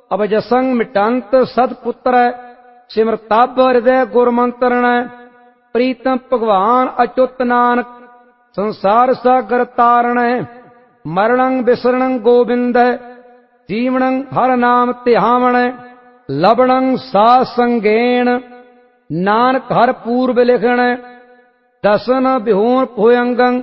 ਅਬਜਸੰ ਮਿਟੰਤ ਸਤਪੁੱਤਰੈ ਸਿਮਰਤਬ ਹਿਰਦੈ ਗੁਰਮੰਤਰਣੈ ਪ੍ਰੀਤਮ ਭਗਵਾਨ ਅਚੁੱਤ ਨਾਨਕ ਸੰਸਾਰ ਸਾਗਰ ਤਾਰਣੈ ਮਰਣੰ ਬਿਸਰਣੰ ਗੋਬਿੰਦੈ ਜੀਵਨੰ ਹਰ ਨਾਮ ਧਿਆਵਣੈ ਲਬਣੰ ਸਾਧ ਸੰਗੇਣ ਨਾਨਕ ਹਰ ਪੂਰਬ ਲਿਖਣੈ ਦਸਨ ਬਿਹੂਨ ਭੁਯੰਗੰ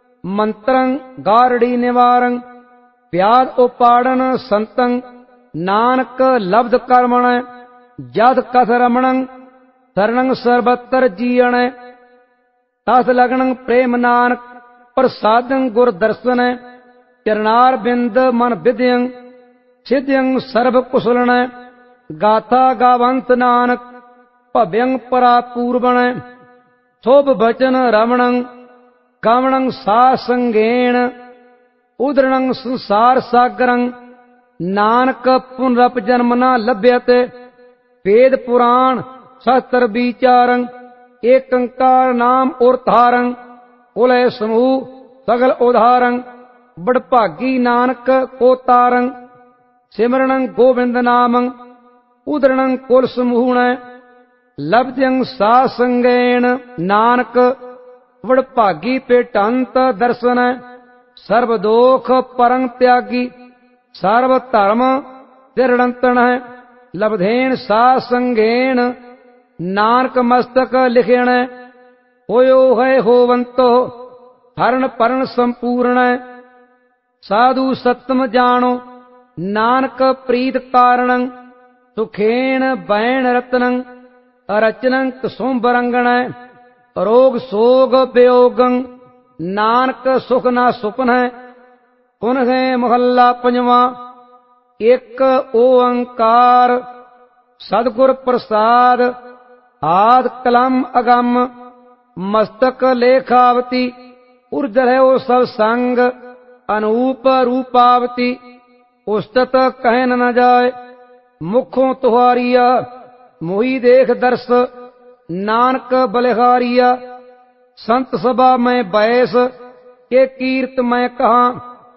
ਮੰਤਰੰ ਗਾਰੜੀ ਨਿਵਾਰੰ ਵਿਆਦ ਉਪਾੜਨ ਸੰਤੰ ਨਾਨਕ ਲਬਧ ਕਰਮਣੈ ਜਦ ਕਥ ਰਮਣੰ ਸਰਣੰ ਸਰਬਤਰ ਜੀਅਣੈ ਤਸ ਲਗਣੰ ਪ੍ਰੇਮ ਨਾਨਕ ਪ੍ਰਸਾਦੰ ਗੁਰ ਦਰਸਨੈ ਚਰਨਾਰ ਬਿੰਦ ਮਨ ਵਿਦਿਅੰ ਸਿਧਿਅੰ ਸਰਬ ਕੁਸਲਣੈ ਗਾਥਾ ਗਾਵੰਤ ਨਾਨਕ ਭਵਯੰ ਪਰਾ ਪੂਰਬਣੈ ਸੋਭ ਬਚਨ ਰਮਣੰ ਗਾਵਣੰ ਸਾ ਸੰਗੇਣ ਉਦਰਣੰ ਸੰਸਾਰ ਸਾਗਰੰ ਨਾਨਕ ਪੁਨਰਪ ਜਨਮ ਨਾ ਲੱਭਿਅਤੇ ਵੇਦ ਪੁਰਾਣ ਸ਼ਾਸਤਰ ਵਿਚਾਰੰ ਏਕੰਕਾਰ ਨਾਮ ਉਰਤਾਰੰ ਉਲੈ ਸਮੂਹ ਸਗਲ ਉਧਾਰੰ ਬੜਭਾਗੀ ਨਾਨਕ ਕੋ ਤਾਰੰ ਸਿਮਰਣੰ ਗੋਬਿੰਦ ਨਾਮੰ ਉਦਰਣੰ ਕੁਲ ਸਮੂਹਣੈ ਲਬਧਯੰ ਸਾ ਸੰਗੇਣ ਨਾਨਕ ਵਡਭਾਗੀ ਪੇਟੰਤ ਦਰਸਨੈ ਸਰਬ ਦੋਖ ਪਰੰ ਤਿਆਗੀ ਸਰਬ ਧਰਮ ਤਿਰੜੰਤਣੈ ਲਬਧੇਨ ਸਾ ਸੰਗੇਣ ਨਾਨਕ ਮਸਤਕ ਲਿਖਿਣੈ ਹੋਇਓ ਹੈ ਹੋਵੰਤੋ ਹਰਨ ਪਰਨ ਸੰਪੂਰਣੈ ਸਾਧੂ ਸਤਮ ਜਾਣੋ ਨਾਨਕ ਪ੍ਰੀਤ ਕਾਰਣੰ ਸੁਖੇਣ ਬੈਣ ਰਤਨੰ ਅਰਚਨੰ ਕਸੁੰਭਰੰਗਣੈ ਰੋਗ ਸੋਗ ਵਿਯੋਗੰ ਨਾਨਕ ਸੁਖ ਨਾ ਸੁਪਨੈ ਪੁਨਹੈ ਮਹੱਲਾ ਪੰਜਵਾਂ ਇੱਕ ਓੰਕਾਰ ਸਤਿਗੁਰ ਪ੍ਰਸਾਦ ਆਦ ਕਲਮ ਅਗੰਮ ਮਸਤਕ ਲੇਖਾਵਤੀ ਉਰਜਰ ਹੈ ਉਹ ਸਭ ਸੰਗ ਅਨੂਪ ਰੂਪਾਵਤੀ ਉਸਤਤ ਕਹਿਨ ਨ ਜਾਏ ਮੁਖੋਂ ਤੁਹਾਰੀਆ ਮੋਹੀ ਦੇਖ ਦਰਸ ਨਾਨਕ ਬਲਿਹਾਰੀਆ ਸੰਤ ਸਭਾ ਮੈਂ ਬੈਸ ਕੇ ਕੀਰਤ ਮੈਂ ਕਹਾਂ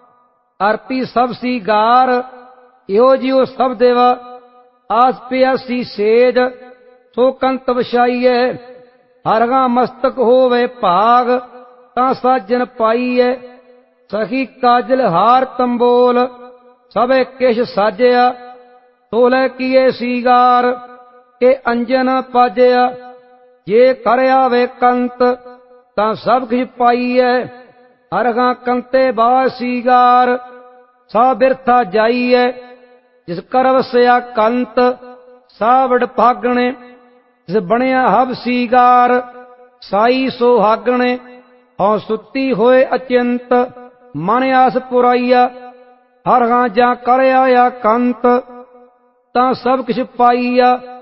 ਅਰਪੀ ਸਭ ਸੀ ਗਾਰ ਇਹੋ ਜਿਉ ਸਭ ਦੇਵਾ ਆਸ ਪਿਆਸੀ ਸੇਜ ਸੋ ਕੰਤ ਵਛਾਈਐ ਹਰਗਾ ਮਸਤਕ ਹੋਵੇ ਭਾਗ ਤਾਂ ਸਾਜਨ ਪਾਈਐ ਸਖੀ ਕਾਜਲ ਹਾਰ ਤੰਬੋਲ ਸਭੇ ਕਿਛ ਸਾਜਿਆ ਤੋਲੇ ਕੀਏ ਸੀਗਾਰ ਕੇ ਅੰਜਨ ਪਾਜਿਆ ਜੇ ਕਰ ਆਵੇ ਕੰਤ ਤਾਂ ਸਭ ਕਿਛ ਪਾਈਐ ਹਰਗਾ ਕੰਤੇ ਬਾ ਸੀਗਾਰ ਸਾ ਬਿਰਥਾ ਜਾਈਐ ਜਿਸ ਕਰ ਵਸਿਆ ਕੰਤ ਸਾ ਵਡ ਭਾਗਣੇ ਜਿਸ ਬਣਿਆ ਹਬ ਸੀਗਾਰ ਸਾਈ ਸੁਹਾਗਣੇ ਹਉ ਸੁੱਤੀ ਹੋਏ ਅਚਿੰਤ ਮਨ ਆਸ ਪੁਰਾਈਆ ਹਰਗਾ ਜਾਂ ਕਰ ਆਇਆ ਕੰਤ ਤਾਂ ਸਭ ਕਿਛ ਪਾਈਆ